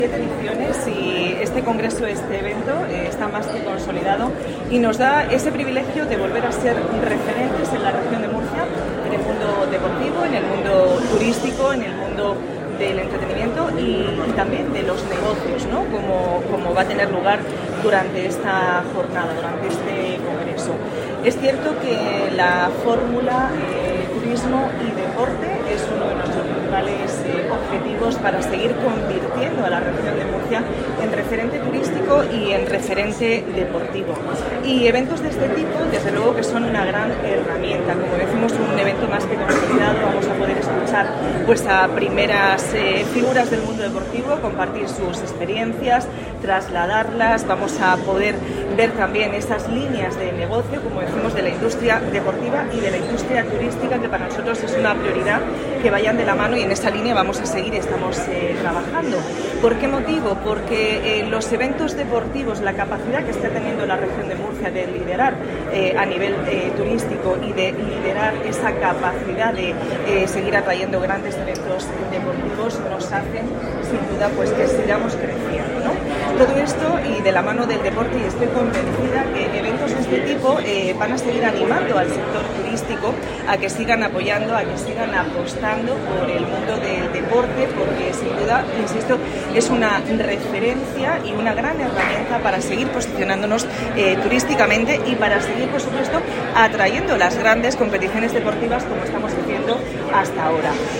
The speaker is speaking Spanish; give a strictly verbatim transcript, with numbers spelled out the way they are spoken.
Siete ediciones y este congreso, este evento eh, está más que consolidado y nos da ese privilegio de volver a ser referentes en la región de Murcia, en el mundo deportivo, en el mundo turístico, en el mundo del entretenimiento y, y también de los negocios, ¿no? Como, como va a tener lugar durante esta jornada, durante este congreso. Es cierto que la fórmula eh, turismo y deporte es uno de nuestros principales eh, objetivos para seguir convirtiendo a la región de Murcia en referente turístico y en referente deportivo. Y eventos de este tipo, desde luego que son una gran herramienta. Como decimos, un evento más que consolidado, vamos a poder escuchar pues, a primeras eh, figuras del mundo deportivo, compartir sus experiencias, trasladarlas, vamos a poder ver también esas líneas de negocio, como decimos, de la industria deportiva y de la industria turística, que para nosotros es una prioridad que vayan de la mano y en esa línea vamos a seguir y estamos eh, trabajando. ¿Por qué motivo? Porque eh, los eventos deportivos, la capacidad que está teniendo la región de Murcia de liderar eh, a nivel eh, turístico y de liderar esa capacidad de eh, seguir atrayendo grandes eventos deportivos nos hacen, sin duda, pues que sigamos creciendo, ¿no? Todo esto y de la mano del deporte, y estoy convencida que eventos de este tipo eh, van a seguir animando al sector turístico a que sigan apoyando, a que sigan apostando por el mundo del deporte, porque sin duda, insisto, es una referencia y una gran herramienta para seguir posicionándonos eh, turísticamente y para seguir, por supuesto, atrayendo las grandes competiciones deportivas como estamos haciendo hasta ahora.